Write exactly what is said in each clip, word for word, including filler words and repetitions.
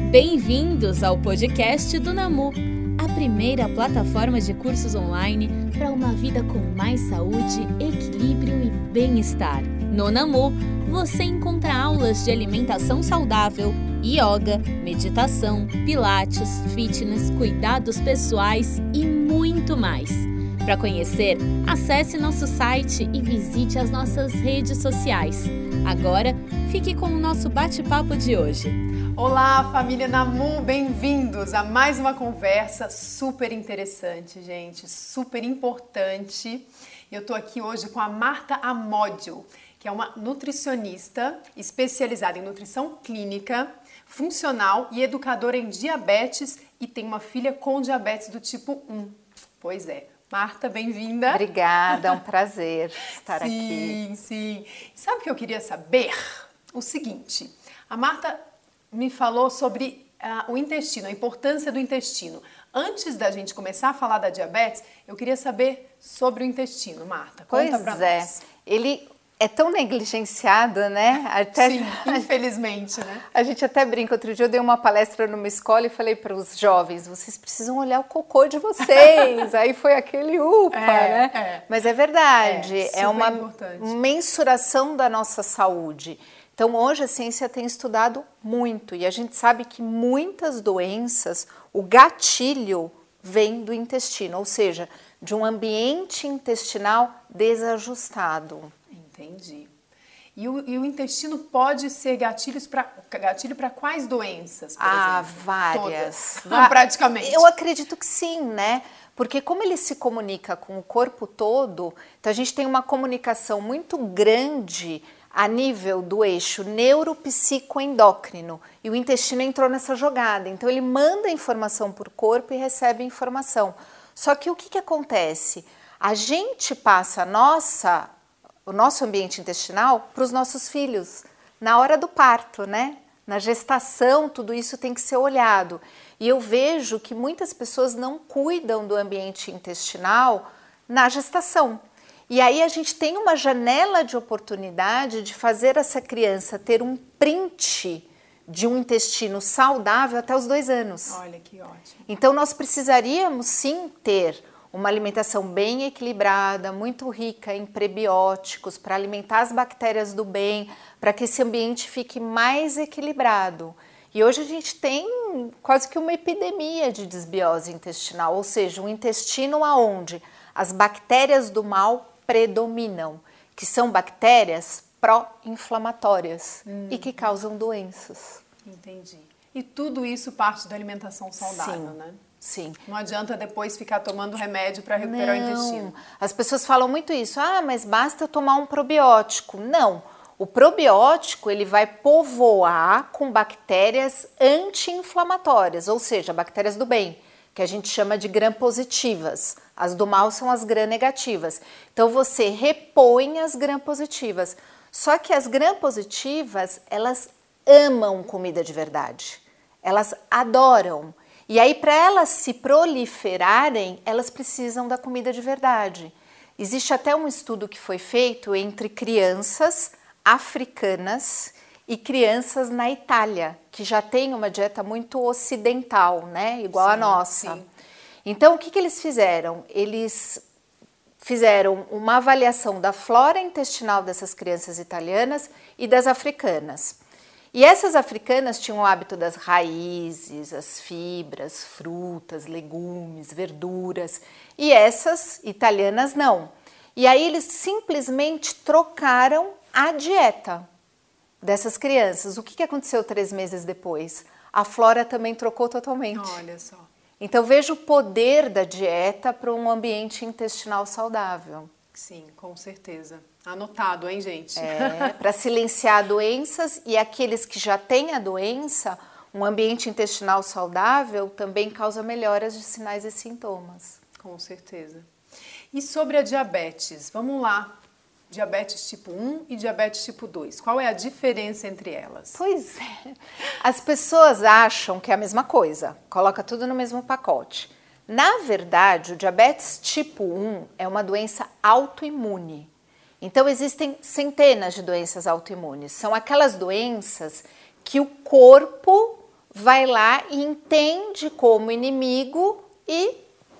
Bem-vindos ao podcast do Namu, a primeira plataforma de cursos online para uma vida com mais saúde, equilíbrio e bem-estar. No Namu, você encontra aulas de alimentação saudável, yoga, meditação, pilates, fitness, cuidados pessoais e muito mais. Para conhecer, acesse nosso site e visite as nossas redes sociais. Agora, fique com o nosso bate-papo de hoje. Olá, família Namu, bem-vindos a mais uma conversa super interessante, gente, super importante. Eu tô aqui hoje com a Marta Amódio, que é uma nutricionista especializada em nutrição clínica, funcional e educadora em diabetes e tem uma filha com diabetes do tipo um. Pois é. Marta, bem-vinda. Obrigada, é um prazer estar sim, aqui. Sim, sim. Sabe o que eu queria saber? O seguinte, a Marta me falou sobre uh, o intestino, a importância do intestino. Antes da gente começar a falar da diabetes, eu queria saber sobre o intestino, Marta. Conta pois pra é, nós. ele é tão negligenciado, né? Até Sim, infelizmente, né? A gente até brinca. Outro dia eu dei uma palestra numa escola e falei para os jovens, vocês precisam olhar o cocô de vocês. Aí foi aquele upa, é, né? É. Mas é verdade, é, é uma importante. mensuração da nossa saúde. Então hoje a ciência tem estudado muito e a gente sabe que muitas doenças, o gatilho vem do intestino, ou seja, de um ambiente intestinal desajustado. Entendi. E o, e o intestino pode ser gatilhos pra, gatilho para quais doenças, por ah, exemplo? várias. Todas. Praticamente. Eu acredito que sim, né? Porque como ele se comunica com o corpo todo, então a gente tem uma comunicação muito grande a nível do eixo neuropsicoendócrino. E o intestino entrou nessa jogada. Então ele manda informação para o corpo e recebe informação. Só que o que, que acontece? A gente passa a nossa... o nosso ambiente intestinal para os nossos filhos, na hora do parto, né? Na gestação, tudo isso tem que ser olhado. E eu vejo que muitas pessoas não cuidam do ambiente intestinal na gestação. E aí a gente tem uma janela de oportunidade de fazer essa criança ter um print de um intestino saudável até os dois anos. Olha que ótimo. Então nós precisaríamos sim ter uma alimentação bem equilibrada, muito rica em prebióticos, para alimentar as bactérias do bem, para que esse ambiente fique mais equilibrado. E hoje a gente tem quase que uma epidemia de desbiose intestinal, ou seja, um intestino onde as bactérias do mal predominam, que são bactérias pró-inflamatórias hum. e que causam doenças. Entendi. E tudo isso parte da alimentação saudável, Sim. né? Sim. Não adianta depois ficar tomando remédio para recuperar Não. o intestino. As pessoas falam muito isso. Ah, mas basta eu tomar um probiótico. Não. O probiótico ele vai povoar com bactérias anti-inflamatórias, ou seja, bactérias do bem, que a gente chama de gram-positivas. As do mal são as gram-negativas. Então você repõe as gram-positivas. Só que as gram-positivas, elas amam comida de verdade. Elas adoram. E aí, para elas se proliferarem, elas precisam da comida de verdade. Existe até um estudo que foi feito entre crianças africanas e crianças na Itália, que já tem uma dieta muito ocidental, né? Igual sim, a nossa. Sim. Então, o que, que eles fizeram? Eles fizeram uma avaliação da flora intestinal dessas crianças italianas e das africanas. E essas africanas tinham o hábito das raízes, as fibras, frutas, legumes, verduras. E essas italianas não. E aí eles simplesmente trocaram a dieta dessas crianças. O que aconteceu três meses depois? A flora também trocou totalmente. Olha só. Então veja o poder da dieta para um ambiente intestinal saudável. Sim, com certeza. Anotado, hein, gente? É, para silenciar doenças e aqueles que já têm a doença, um ambiente intestinal saudável também causa melhoras de sinais e sintomas. Com certeza. E sobre a diabetes? Vamos lá. Diabetes tipo um e diabetes tipo dois. Qual é a diferença entre elas? Pois é. As pessoas acham que é a mesma coisa, coloca tudo no mesmo pacote. Na verdade, o diabetes tipo um é uma doença autoimune. Então, existem centenas de doenças autoimunes. São aquelas doenças que o corpo vai lá e entende como inimigo e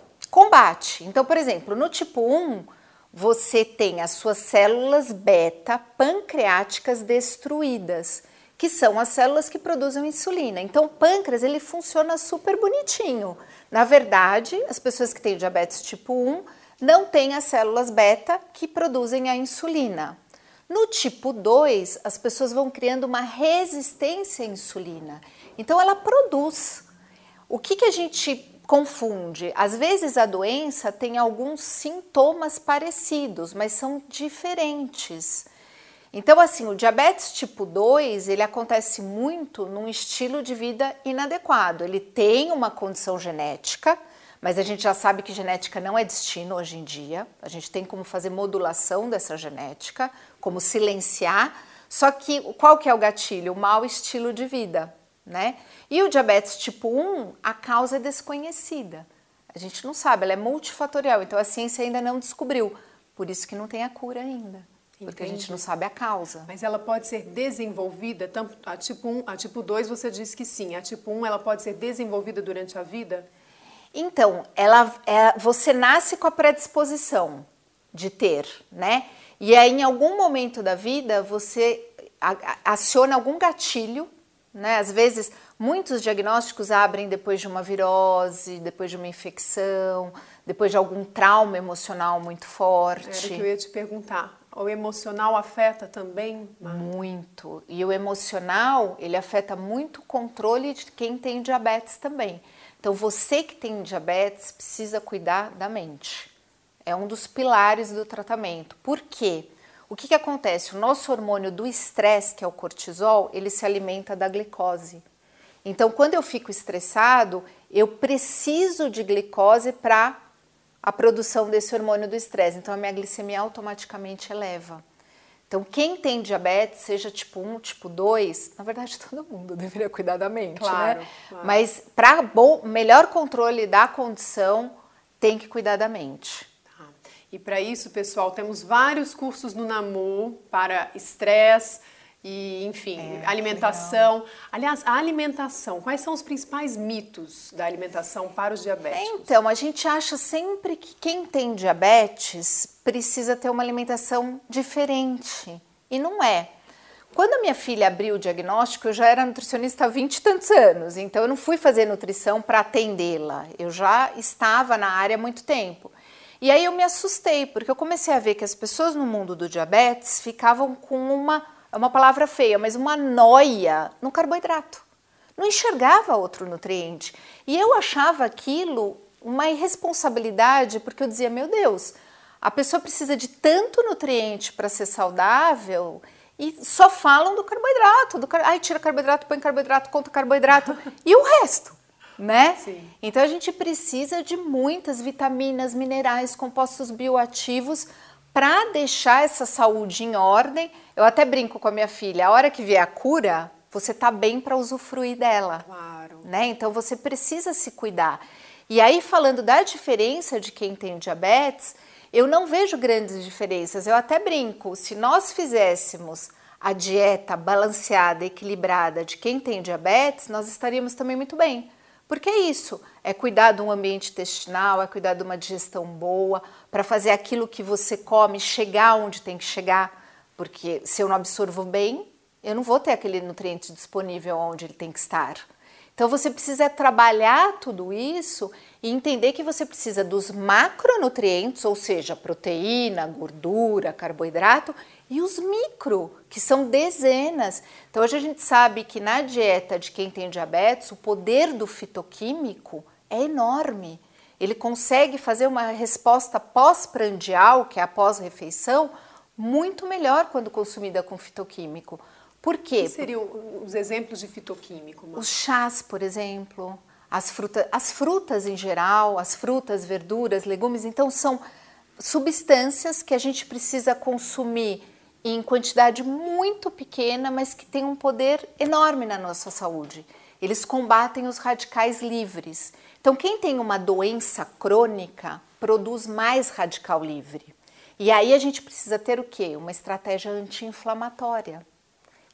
combate. Então, por exemplo, no tipo um, você tem as suas células beta pancreáticas destruídas, que são as células que produzem insulina. Então, o pâncreas, ele funciona super bonitinho. Na verdade, as pessoas que têm diabetes tipo um não têm as células beta que produzem a insulina. No tipo dois, as pessoas vão criando uma resistência à insulina. Então, ela produz. O que, que a gente confunde? Às vezes, a doença tem alguns sintomas parecidos, mas são diferentes. Então, assim, o diabetes tipo dois, ele acontece muito num estilo de vida inadequado. Ele tem uma condição genética, mas a gente já sabe que genética não é destino hoje em dia. A gente tem como fazer modulação dessa genética, como silenciar. Só que qual que é o gatilho? O mau estilo de vida, né? E o diabetes tipo um, a causa é desconhecida. A gente não sabe, ela é multifatorial, então a ciência ainda não descobriu. Por isso que não tem a cura ainda. Porque Entendi. A gente não sabe a causa. Mas ela pode ser desenvolvida, tanto a tipo um, a tipo dois você disse que sim, a tipo um ela pode ser desenvolvida durante a vida? Então, ela, é, você nasce com a predisposição de ter, né? E aí em algum momento da vida você a, a, aciona algum gatilho, né? Às vezes muitos diagnósticos abrem depois de uma virose, depois de uma infecção, depois de algum trauma emocional muito forte. Era o que eu ia te perguntar. O emocional afeta também? Muito. E o emocional, ele afeta muito o controle de quem tem diabetes também. Então, você que tem diabetes precisa cuidar da mente. É um dos pilares do tratamento. Por quê? O que que acontece? O nosso hormônio do estresse, que é o cortisol, ele se alimenta da glicose. Então, quando eu fico estressado, eu preciso de glicose para a produção desse hormônio do estresse. Então, a minha glicemia automaticamente eleva. Então, quem tem diabetes, seja tipo um, tipo dois, na verdade, todo mundo deveria cuidar da mente, claro, né? Claro. Mas para bom, melhor controle da condição, tem que cuidar da mente. Tá. E para isso, pessoal, temos vários cursos no Namu para estresse, e, enfim, é, alimentação. Legal. Aliás, a alimentação, quais são os principais mitos da alimentação para os diabéticos? Então, a gente acha sempre que quem tem diabetes precisa ter uma alimentação diferente. E não é. Quando a minha filha abriu o diagnóstico, eu já era nutricionista há vinte e tantos anos. Então, eu não fui fazer nutrição para atendê-la. Eu já estava na área há muito tempo. E aí eu me assustei, porque eu comecei a ver que as pessoas no mundo do diabetes ficavam com uma... É uma palavra feia, mas uma noia no carboidrato. Não enxergava outro nutriente. E eu achava aquilo uma irresponsabilidade, porque eu dizia, meu Deus, a pessoa precisa de tanto nutriente para ser saudável e só falam do carboidrato. Do car... Ai, tira carboidrato, põe carboidrato, conta carboidrato e o resto, né? Sim. Então a gente precisa de muitas vitaminas, minerais, compostos bioativos para deixar essa saúde em ordem. Eu até brinco com a minha filha, a hora que vier a cura, você tá bem para usufruir dela. Claro. Né? Então você precisa se cuidar. E aí, falando da diferença de quem tem diabetes, eu não vejo grandes diferenças. Eu até brinco, se nós fizéssemos a dieta balanceada, equilibrada de quem tem diabetes, nós estaríamos também muito bem. Porque é isso, é cuidar de um ambiente intestinal, é cuidar de uma digestão boa, para fazer aquilo que você come chegar onde tem que chegar, porque se eu não absorvo bem, eu não vou ter aquele nutriente disponível onde ele tem que estar. Então você precisa trabalhar tudo isso e entender que você precisa dos macronutrientes, ou seja, proteína, gordura, carboidrato, e os micro, que são dezenas. Então hoje a gente sabe que na dieta de quem tem diabetes, o poder do fitoquímico é enorme. Ele consegue fazer uma resposta pós-prandial, que é a pós-refeição, muito melhor quando consumida com fitoquímico. Por quê? O que seriam os exemplos de fitoquímico? Marcia? Os chás, por exemplo, as, fruta, as frutas em geral, as frutas, verduras, legumes, então são substâncias que a gente precisa consumir em quantidade muito pequena, mas que tem um poder enorme na nossa saúde. Eles combatem os radicais livres. Então, quem tem uma doença crônica produz mais radical livre. E aí a gente precisa ter o quê? Uma estratégia anti-inflamatória.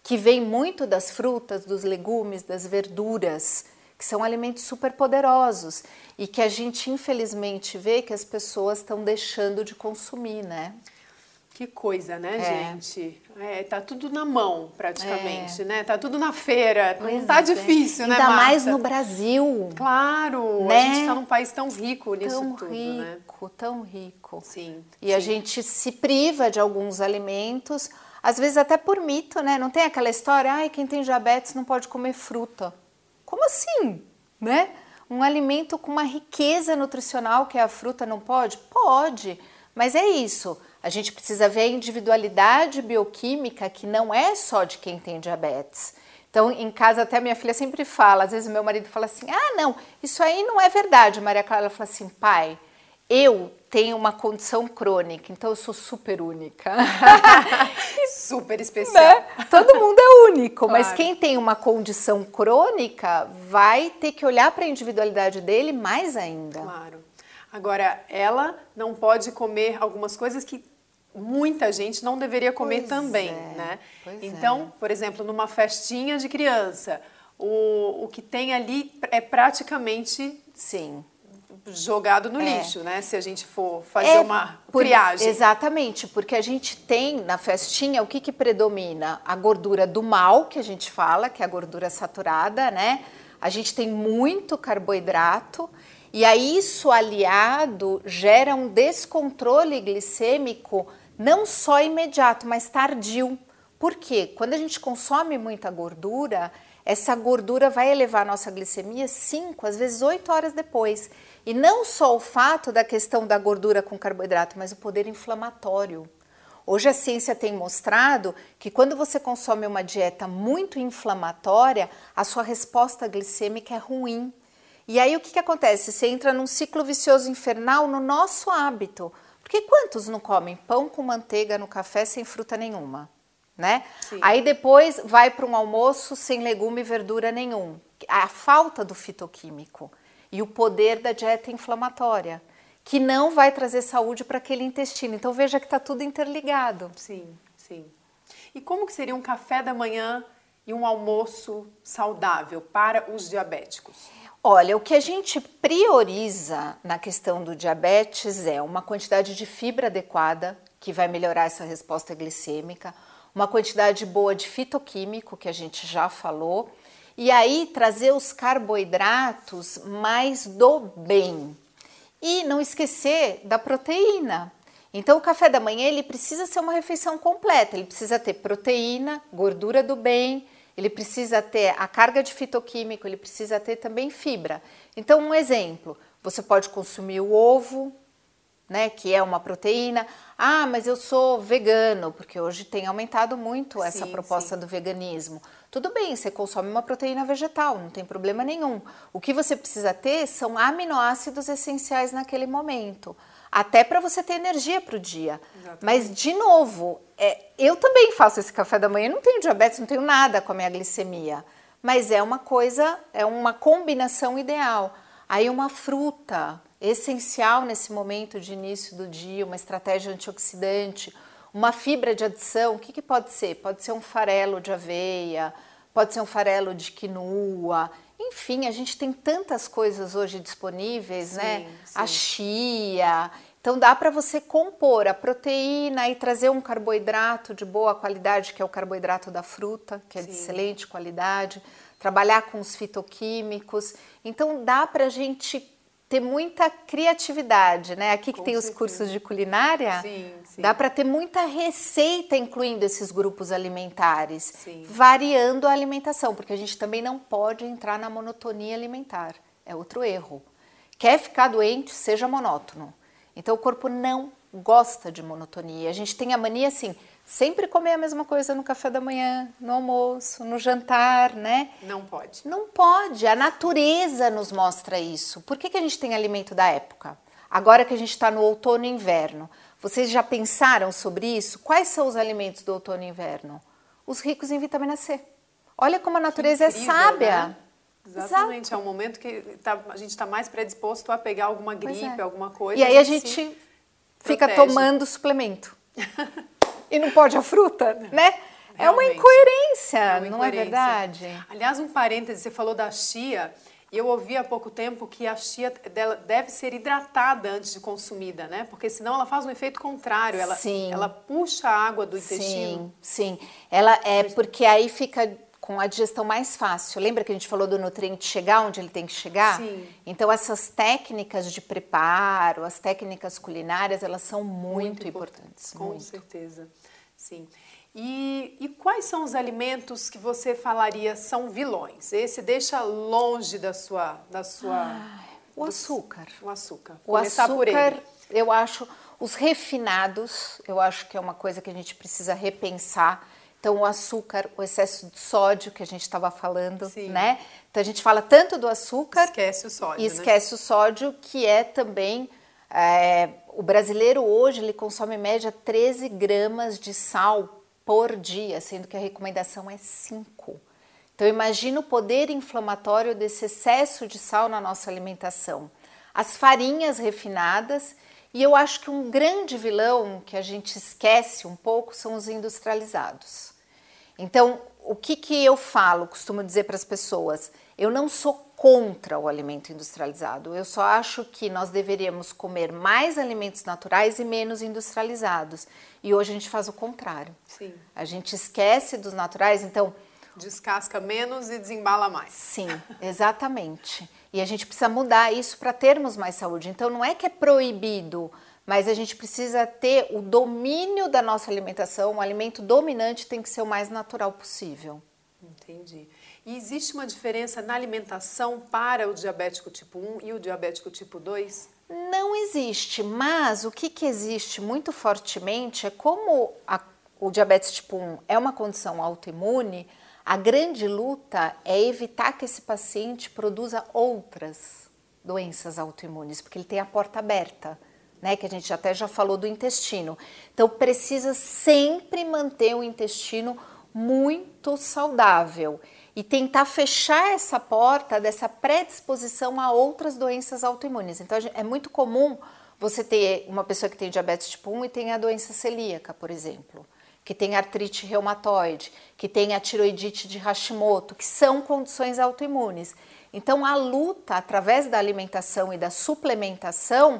que vem muito das frutas, dos legumes, das verduras, que são alimentos super poderosos e que a gente infelizmente vê que as pessoas estão deixando de consumir, né? Que coisa, né, É. gente? É, tá tudo na mão, praticamente, É. né? Tá tudo na feira. Pois Não tá é. difícil, né, Ainda Marta? mais no Brasil. Claro, Né? a gente tá num país tão rico nisso Tão tudo, né? rico, tão rico. Sim. E sim. a gente se priva de alguns alimentos, às vezes até por mito, né? Não tem aquela história, ai, quem tem diabetes não pode comer fruta. Como assim, né? Um alimento com uma riqueza nutricional que é a fruta não pode? Pode, mas é isso. A gente precisa ver a individualidade bioquímica que não é só de quem tem diabetes. Então, em casa, até a minha filha sempre fala, às vezes o meu marido fala assim, ah, não, isso aí não é verdade, Maria Clara. Ela fala assim, pai, eu tenho uma condição crônica, então eu sou super única. Super especial. Né? Todo mundo é único, Claro. mas quem tem uma condição crônica vai ter que olhar para a individualidade dele mais ainda. Claro. Agora, ela não pode comer algumas coisas que muita gente não deveria comer Pois também, é, né? pois Então, por exemplo, numa festinha de criança, o, o que tem ali é praticamente Sim. jogado no É. lixo, né? Se a gente for fazer É uma por- triagem. Exatamente, porque a gente tem na festinha o que, que predomina? A gordura do mal, que a gente fala, que é a gordura saturada, né? A gente tem muito carboidrato, e aí isso aliado gera um descontrole glicêmico não só imediato, mas tardio. Por quê? Quando a gente consome muita gordura, essa gordura vai elevar a nossa glicemia cinco, às vezes oito horas depois. E não só o fato da questão da gordura com carboidrato, mas o poder inflamatório. Hoje a ciência tem mostrado que quando você consome uma dieta muito inflamatória, a sua resposta glicêmica é ruim. E aí o que, que acontece? Você entra num ciclo vicioso infernal no nosso hábito. Porque quantos não comem pão com manteiga no café sem fruta nenhuma? Né? Sim. Aí depois vai para um almoço sem legume e verdura nenhum. A falta do fitoquímico e o poder da dieta inflamatória, que não vai trazer saúde para aquele intestino. Então veja que está tudo interligado. Sim, sim. E como que seria um café da manhã e um almoço saudável para os diabéticos? Olha, o que a gente prioriza na questão do diabetes é uma quantidade de fibra adequada, que vai melhorar essa resposta glicêmica, uma quantidade boa de fitoquímico, que a gente já falou, e aí trazer os carboidratos mais do bem. E não esquecer da proteína. Então o café da manhã ele precisa ser uma refeição completa, ele precisa ter proteína, gordura do bem, ele precisa ter a carga de fitoquímico, ele precisa ter também fibra. Então um exemplo, você pode consumir o ovo, né, que é uma proteína. Ah, mas eu sou vegano, porque hoje tem aumentado muito essa Sim, proposta sim. do veganismo. Tudo bem, você consome uma proteína vegetal, não tem problema nenhum. O que você precisa ter são aminoácidos essenciais naquele momento, até para você ter energia para o dia. Exatamente. Mas, de novo, é, eu também faço esse café da manhã, não tenho diabetes, não tenho nada com a minha glicemia, mas é uma coisa, é uma combinação ideal. Aí uma fruta essencial nesse momento de início do dia, uma estratégia antioxidante, uma fibra de adição, o que, que pode ser? Pode ser um farelo de aveia, pode ser um farelo de quinoa, enfim, a gente tem tantas coisas hoje disponíveis, Sim, né? sim. A chia, então dá para você compor a proteína e trazer um carboidrato de boa qualidade, que é o carboidrato da fruta, que é de Sim. excelente qualidade, trabalhar com os fitoquímicos, então dá para a gente ter muita criatividade, né? Aqui que Com tem os certeza. cursos de culinária, Sim, sim. dá para ter muita receita incluindo esses grupos alimentares, Sim. variando a alimentação, porque a gente também não pode entrar na monotonia alimentar, é outro erro. Quer ficar doente, seja monótono. Então o corpo não gosta de monotonia. A gente tem a mania assim, sempre comer a mesma coisa no café da manhã, no almoço, no jantar, né? Não pode. Não pode, a natureza nos mostra isso. Por que, que a gente tem alimento da época? Agora que a gente está no outono e inverno, vocês já pensaram sobre isso? Quais são os alimentos do outono e inverno? Os ricos em vitamina C. Olha como a natureza Incrível, é sábia. né? Exatamente, é um momento que tá- a gente está mais predisposto a pegar alguma Pois gripe, é. alguma coisa. E aí a se gente fica protege. tomando suplemento. E não pode a fruta, né? É uma incoerência, é uma não incoerência. É verdade? Aliás, um parêntese, você falou da chia, e eu ouvi há pouco tempo que a chia dela deve ser hidratada antes de consumida, né? Porque senão ela faz um efeito contrário, ela, sim. ela puxa a água do intestino. Sim, sim. Ela é porque aí fica com a digestão mais fácil. Lembra que a gente falou do nutriente chegar onde ele tem que chegar? Sim. Então essas técnicas de preparo, as técnicas culinárias, elas são muito, muito importantes. Com muito. certeza, sim. E, e quais são os alimentos que você falaria são vilões? Esse deixa longe da sua... Da sua ah, o açúcar. O açúcar. O Começar açúcar, por ele. Eu acho, os refinados, eu acho que é uma coisa que a gente precisa repensar. Então, o açúcar, o excesso de sódio que a gente estava falando, Sim. né? Então, a gente fala tanto do açúcar... Esquece o sódio, E esquece né? o sódio, que é também... É, o brasileiro hoje, ele consome em média treze gramas de sal por dia, sendo que a recomendação é cinco. Então, imagina o poder inflamatório desse excesso de sal na nossa alimentação. As farinhas refinadas, e eu acho que um grande vilão que a gente esquece um pouco são os industrializados. Então, o que, que eu falo, costumo dizer para as pessoas? Eu não sou contra o alimento industrializado, eu só acho que nós deveríamos comer mais alimentos naturais e menos industrializados. E hoje a gente faz o contrário. Sim. A gente esquece dos naturais, então... Descasca menos e desembala mais. Sim, exatamente. E a gente precisa mudar isso para termos mais saúde. Então não é que é proibido, mas a gente precisa ter o domínio da nossa alimentação. O alimento dominante tem que ser o mais natural possível. Entendi. E existe uma diferença na alimentação para o diabético tipo um e o diabético tipo dois? Não existe, mas o que, que existe muito fortemente é como a, o diabetes tipo um é uma condição autoimune, a grande luta é evitar que esse paciente produza outras doenças autoimunes, porque ele tem a porta aberta, né? Que a gente até já falou do intestino. Então precisa sempre manter o intestino muito saudável e tentar fechar essa porta dessa predisposição a outras doenças autoimunes. Então é muito comum você ter uma pessoa que tem diabetes tipo um e tem a doença celíaca, por exemplo, que tem artrite reumatoide, que tem a tiroidite de Hashimoto, que são condições autoimunes. Então a luta através da alimentação e da suplementação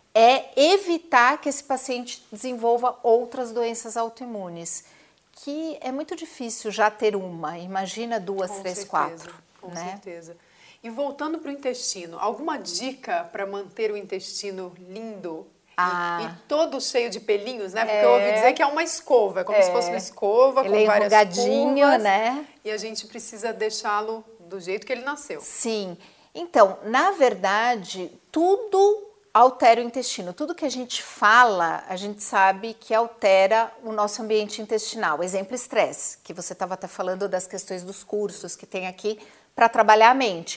é evitar que esse paciente desenvolva outras doenças autoimunes, que é muito difícil já ter uma, imagina duas, com três, certeza, quatro. Com né? certeza. E voltando para o intestino, alguma dica para manter o intestino lindo ah, e, e todo cheio de pelinhos, né? Porque é, eu ouvi dizer que é uma escova, é como é, se fosse uma escova ele com é várias curvas, né? E a gente precisa deixá-lo do jeito que ele nasceu. Sim. Então, na verdade, tudo altera o intestino. Tudo que a gente fala, a gente sabe que altera o nosso ambiente intestinal. Exemplo, estresse, que você estava até falando das questões dos cursos que tem aqui para trabalhar a mente.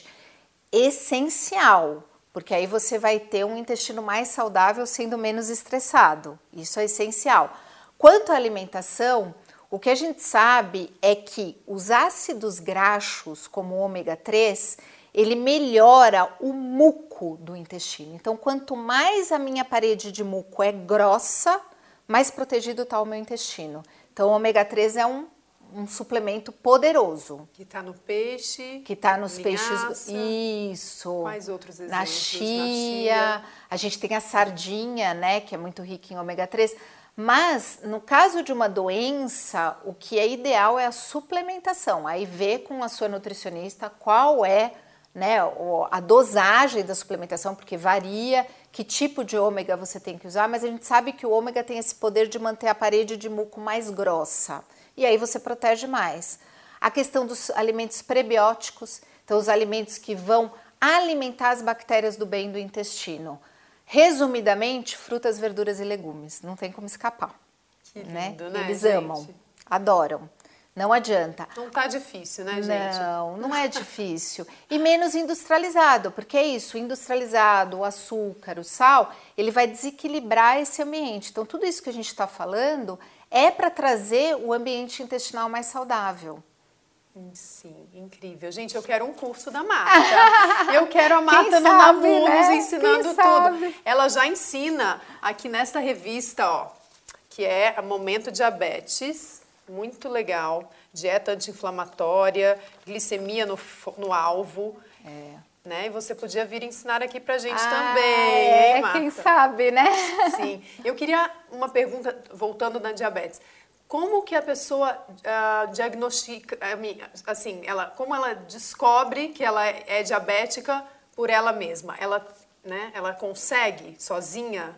Essencial, porque aí você vai ter um intestino mais saudável sendo menos estressado. Isso é essencial. Quanto à alimentação, o que a gente sabe é que os ácidos graxos, como o ômega três, ele melhora o muco do intestino. Então, quanto mais a minha parede de muco é grossa, mais protegido está o meu intestino. Então, o ômega três é um, um suplemento poderoso. Que está no peixe, que está nos linhaça, peixes. Isso. Quais outros exemplos? Na chia, na chia. A gente tem a sardinha, né, que é muito rica em ômega três. Mas, no caso de uma doença, o que é ideal é a suplementação. Aí vê com a sua nutricionista qual é, né, a dosagem da suplementação, porque varia que tipo de ômega você tem que usar, mas a gente sabe que o ômega tem esse poder de manter a parede de muco mais grossa, e aí você protege mais. A questão dos alimentos prebióticos, então os alimentos que vão alimentar as bactérias do bem do intestino. Resumidamente, frutas, verduras e legumes, não tem como escapar. Que lindo, né? né? Eles gente? amam, adoram. Não adianta. Não tá difícil, né, gente? Não, não é difícil. E menos industrializado, porque é isso, o industrializado, o açúcar, o sal, ele vai desequilibrar esse ambiente. Então, tudo isso que a gente está falando é para trazer o ambiente intestinal mais saudável. Sim, incrível. Gente, eu quero um curso da Marta. Eu quero a Marta no Namu, né? Nos ensinando Quem tudo. Sabe? Ela já ensina aqui nesta revista, ó, que é Momento Diabetes. muito legal. Dieta anti-inflamatória, glicemia no, no alvo. É. Né? E você podia vir ensinar aqui pra gente ah, também, é, hein, Marta? Quem sabe, né? Sim. Eu queria uma pergunta, voltando na diabetes. Como que a pessoa uh, diagnostica, assim, ela, como ela descobre que ela é diabética por ela mesma? Ela, né, ela consegue sozinha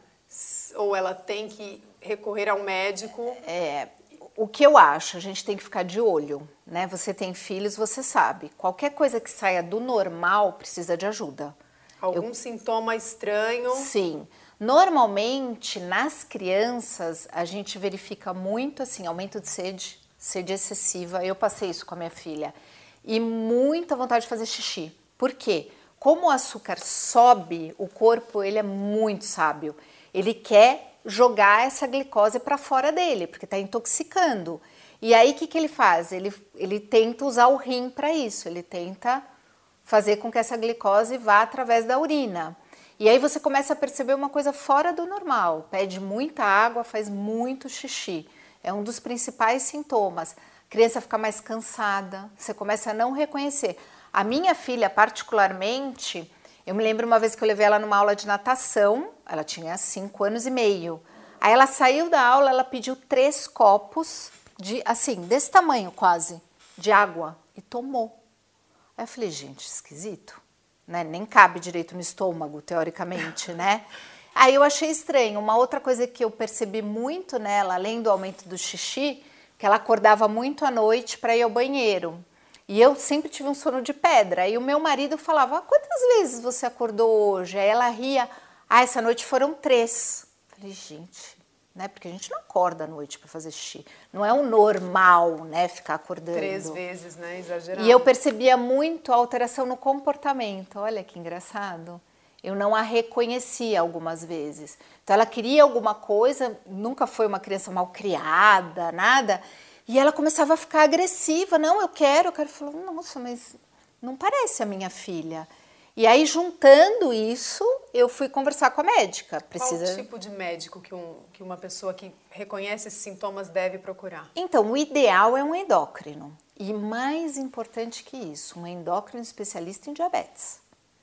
ou ela tem que recorrer ao médico? É, o que eu acho, a gente tem que ficar de olho, né? Você tem filhos, você sabe. Qualquer coisa que saia do normal precisa de ajuda. Algum eu... sintoma estranho? Sim. Normalmente, nas crianças, a gente verifica muito, assim, aumento de sede, sede excessiva. Eu passei isso com a minha filha. E muita vontade de fazer xixi. Por quê? Como o açúcar sobe, o corpo, ele é muito sábio. Ele quer jogar essa glicose para fora dele, porque está intoxicando. E aí, o que, que ele faz? Ele, ele tenta usar o rim para isso. Ele tenta fazer com que essa glicose vá através da urina. E aí você começa a perceber uma coisa fora do normal, pede muita água, faz muito xixi. É um dos principais sintomas. A criança fica mais cansada, você começa a não reconhecer. A minha filha, particularmente, eu me lembro uma vez que eu levei ela numa aula de natação, ela tinha cinco anos e meio. Aí ela saiu da aula, ela pediu três copos, de, assim, desse tamanho quase, de água, e tomou. Aí eu falei, gente, esquisito. Né? Nem cabe direito no estômago, teoricamente, né? Aí eu achei estranho. Uma outra coisa que eu percebi muito nela, além do aumento do xixi, que ela acordava muito à noite para ir ao banheiro. E eu sempre tive um sono de pedra. E o meu marido falava, ah, quantas vezes você acordou hoje? Aí ela ria, ah, essa noite foram três. Falei, gente, né? Porque a gente não acorda à noite para fazer xixi. Não é o normal, né? Ficar acordando. Três vezes, né? Exagerado. E eu percebia muito a alteração no comportamento. Olha que engraçado. Eu não a reconhecia algumas vezes. Então ela queria alguma coisa, nunca foi uma criança mal criada, nada. E ela começava a ficar agressiva. Não, eu quero, eu quero. Eu falei, nossa, mas não parece a minha filha. E aí, juntando isso, eu fui conversar com a médica. Precisa... Qual tipo de médico que, um, que uma pessoa que reconhece esses sintomas deve procurar? Então, o ideal é um endócrino. E mais importante que isso, um endócrino especialista em diabetes.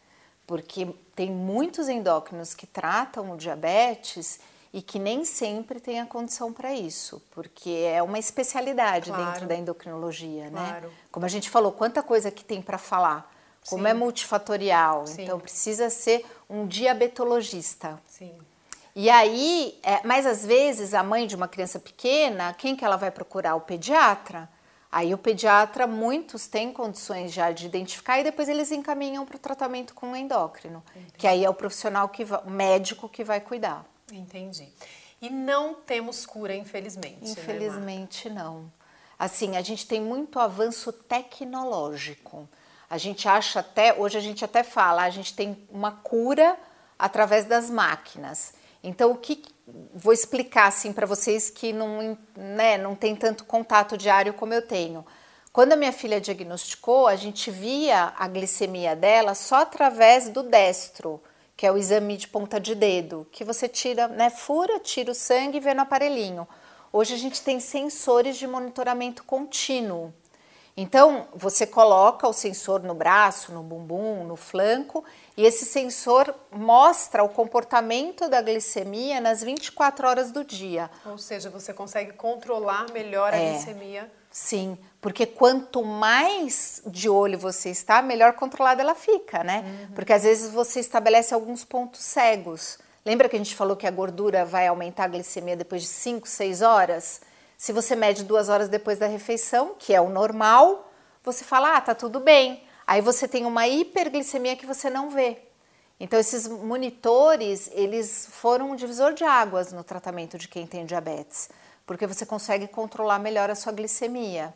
Porque tem muitos endócrinos que tratam o diabetes e que nem sempre tem a condição para isso. Porque é uma especialidade claro. Dentro da endocrinologia, claro. Né? Como a gente falou, quanta coisa que tem para falar. Como Sim. É multifatorial, Sim. Então precisa ser um diabetologista. Sim. E aí, é, mas às vezes a mãe de uma criança pequena, quem que ela vai procurar? O pediatra. Aí o pediatra, muitos têm condições já de identificar e depois eles encaminham para o tratamento com o endócrino. Entendi. Que aí é o profissional, que vai, o médico que vai cuidar. Entendi. E não temos cura, infelizmente. Infelizmente, né, não. Assim, a gente tem muito avanço tecnológico. A gente acha até, hoje a gente até fala, a gente tem uma cura através das máquinas. Então, o que vou explicar assim para vocês que não, né, não tem tanto contato diário como eu tenho. Quando a minha filha diagnosticou, a gente via a glicemia dela só através do destro, que é o exame de ponta de dedo, que você tira, né, fura, tira o sangue e vê no aparelhinho. Hoje a gente tem sensores de monitoramento contínuo. Então, você coloca o sensor no braço, no bumbum, no flanco, e esse sensor mostra o comportamento da glicemia nas vinte e quatro horas do dia. Ou seja, você consegue controlar melhor a é, glicemia. Sim, porque quanto mais de olho você está, melhor controlada ela fica, né? Uhum. Porque às vezes você estabelece alguns pontos cegos. Lembra que a gente falou que a gordura vai aumentar a glicemia depois de cinco, seis horas? Se você mede duas horas depois da refeição, que é o normal, você fala, ah, tá tudo bem. Aí você tem uma hiperglicemia que você não vê. Então, esses monitores, eles foram um divisor de águas no tratamento de quem tem diabetes, porque você consegue controlar melhor a sua glicemia.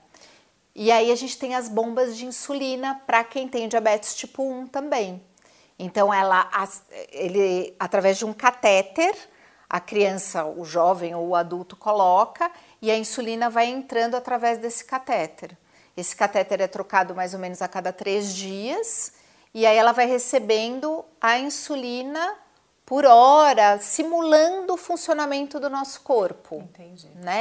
E aí a gente tem as bombas de insulina para quem tem diabetes tipo um também. Então, ela, ele, através de um catéter, a criança, o jovem ou o adulto coloca e a insulina vai entrando através desse catéter. Esse catéter é trocado mais ou menos a cada três dias e aí ela vai recebendo a insulina por hora, simulando o funcionamento do nosso corpo. Entendi. Né?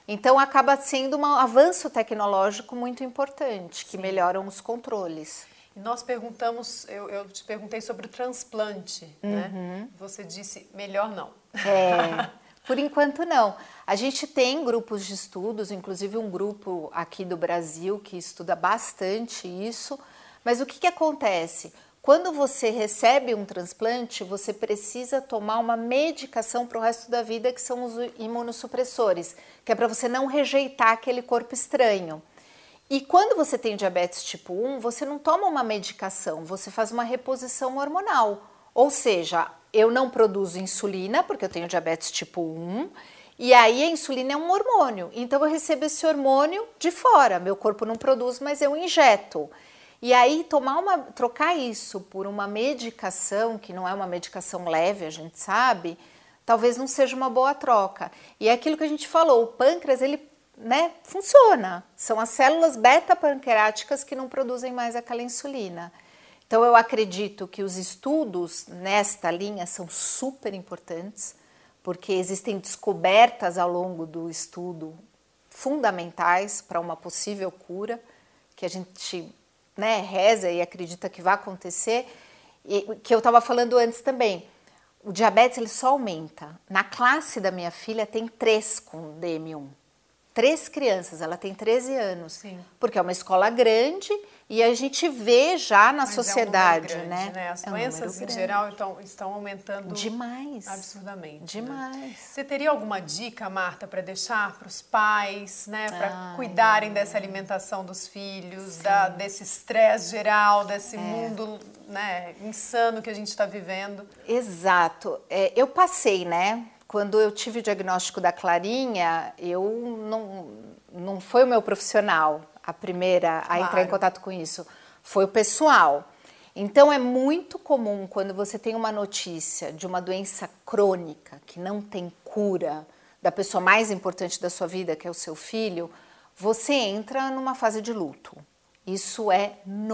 Então acaba sendo um avanço tecnológico muito importante, que Sim. melhoram os controles. Nós perguntamos, eu, eu te perguntei sobre o transplante, uhum. né? Você disse, melhor não. É, por enquanto não. A gente tem grupos de estudos, inclusive um grupo aqui do Brasil que estuda bastante isso, mas o que, que acontece? Quando você recebe um transplante, você precisa tomar uma medicação para o resto da vida, que são os imunossupressores, que é para você não rejeitar aquele corpo estranho. E quando você tem diabetes tipo um, você não toma uma medicação, você faz uma reposição hormonal. Ou seja, eu não produzo insulina, porque eu tenho diabetes tipo um, e aí a insulina é um hormônio. Então eu recebo esse hormônio de fora, meu corpo não produz, mas eu injeto. E aí tomar uma, trocar isso por uma medicação, que não é uma medicação leve, a gente sabe, talvez não seja uma boa troca. E é aquilo que a gente falou, o pâncreas, ele né, funciona. São as células beta-pancreáticas que não produzem mais aquela insulina. Então eu acredito que os estudos nesta linha são super importantes, porque existem descobertas ao longo do estudo fundamentais para uma possível cura, que a gente né, reza e acredita que vai acontecer, e que eu estava falando antes também. O diabetes ele só aumenta. Na classe da minha filha tem três com D M um. Três crianças, ela tem treze anos. Sim. Porque é uma escola grande e a gente vê já na Mas sociedade, é um grande, né? né? As é um doenças em geral então, estão aumentando demais, absurdamente. Demais. Né? Você teria alguma dica, Marta, para deixar para os pais, né, para cuidarem dessa alimentação dos filhos, da, desse estresse geral, desse é. mundo, né, insano que a gente está vivendo? Exato. É, eu passei, né? Quando eu tive o diagnóstico da Clarinha, eu não, não foi o meu profissional a primeira a claro. entrar em contato com isso, foi o pessoal. Então é muito comum quando você tem uma notícia de uma doença crônica que não tem cura, da pessoa mais importante da sua vida, que é o seu filho, você entra numa fase de luto. Isso é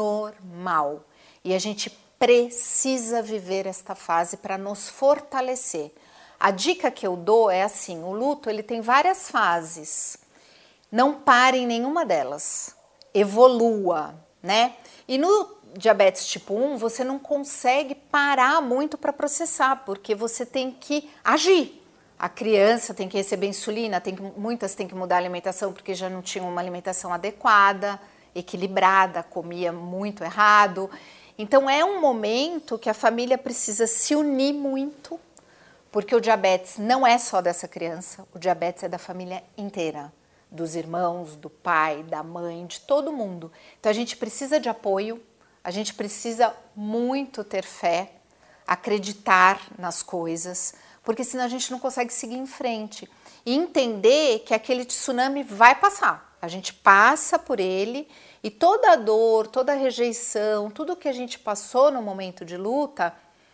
normal e a gente precisa viver esta fase para nos fortalecer. A dica que eu dou é assim, o luto ele tem várias fases, não pare em nenhuma delas, evolua, né? E no diabetes tipo um você não consegue parar muito para processar, porque você tem que agir. A criança tem que receber insulina, tem que, muitas têm que mudar a alimentação porque já não tinham uma alimentação adequada, equilibrada, comia muito errado. Então é um momento que a família precisa se unir muito, porque o diabetes não é só dessa criança, o diabetes é da família inteira, dos irmãos, do pai, da mãe, de todo mundo. Então a gente precisa de apoio, a gente precisa muito ter fé, acreditar nas coisas, porque senão a gente não consegue seguir em frente. E entender que aquele tsunami vai passar, a gente passa por ele e toda a dor, toda a rejeição, tudo que a gente passou no momento de luta,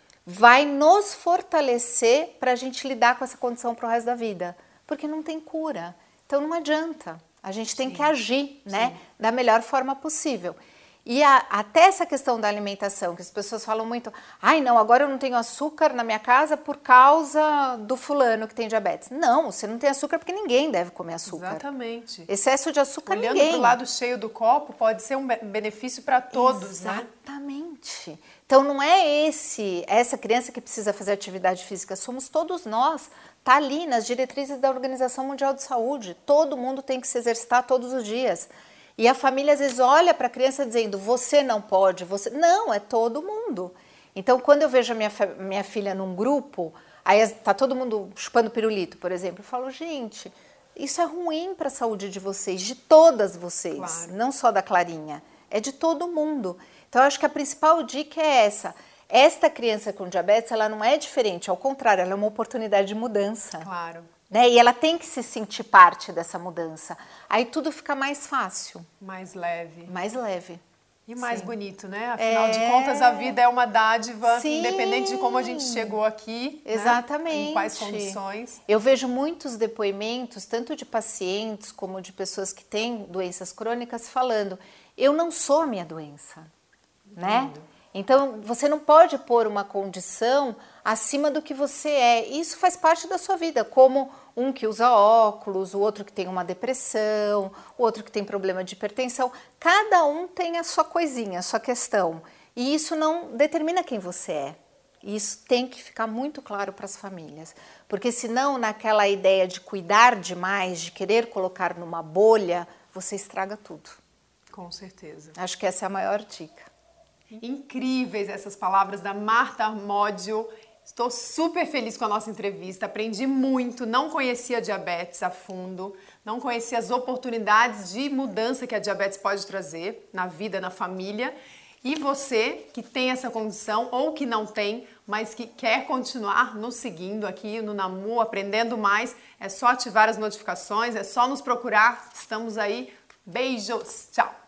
vai nos fortalecer para a gente lidar com essa condição para o resto da vida, porque não tem cura. Então não adianta, a gente tem Sim. que agir, né, Sim. da melhor forma possível. E a, até essa questão da alimentação, que as pessoas falam muito, ai não, agora eu não tenho açúcar na minha casa por causa do fulano que tem diabetes. Não, você não tem açúcar porque ninguém deve comer açúcar. Exatamente. Excesso de açúcar Olhando ninguém. Olhando para o lado cheio do copo, pode ser um benefício para todos, Exatamente. né? Exatamente. Então não é esse, essa criança que precisa fazer atividade física, somos todos nós. Está ali nas diretrizes da Organização Mundial de Saúde, todo mundo tem que se exercitar todos os dias. E a família às vezes olha para a criança dizendo, você não pode, você... Não, é todo mundo. Então quando eu vejo a minha, minha filha num grupo, aí está todo mundo chupando pirulito, por exemplo, eu falo, gente, isso é ruim para a saúde de vocês, de todas vocês, claro. Não só da Clarinha, é de todo mundo. Então eu acho que a principal dica é essa. Esta criança com diabetes, ela não é diferente, ao contrário, ela é uma oportunidade de mudança. Claro. Né? E ela tem que se sentir parte dessa mudança. Aí tudo fica mais fácil. Mais leve. Mais leve. E mais Sim. bonito, né? Afinal é... de contas, a vida é uma dádiva, Sim. independente de como a gente chegou aqui. Exatamente. Né? Em quais condições. Eu vejo muitos depoimentos, tanto de pacientes como de pessoas que têm doenças crônicas, falando, eu não sou a minha doença. Né? Então, você não pode pôr uma condição acima do que você é. Isso faz parte da sua vida, como Um que usa óculos, o outro que tem uma depressão, o outro que tem problema de hipertensão. Cada um tem a sua coisinha, a sua questão. E isso não determina quem você é. Isso tem que ficar muito claro para as famílias. Porque senão, naquela ideia de cuidar demais, de querer colocar numa bolha, você estraga tudo. Com certeza. Acho que essa é a maior dica. Incríveis essas palavras da Marta Armodio. Estou super feliz com a nossa entrevista, aprendi muito, não conhecia a diabetes a fundo, não conhecia as oportunidades de mudança que a diabetes pode trazer na vida, na família. E você que tem essa condição ou que não tem, mas que quer continuar nos seguindo aqui no Namu, aprendendo mais, é só ativar as notificações, é só nos procurar. Estamos aí. Beijos. Tchau.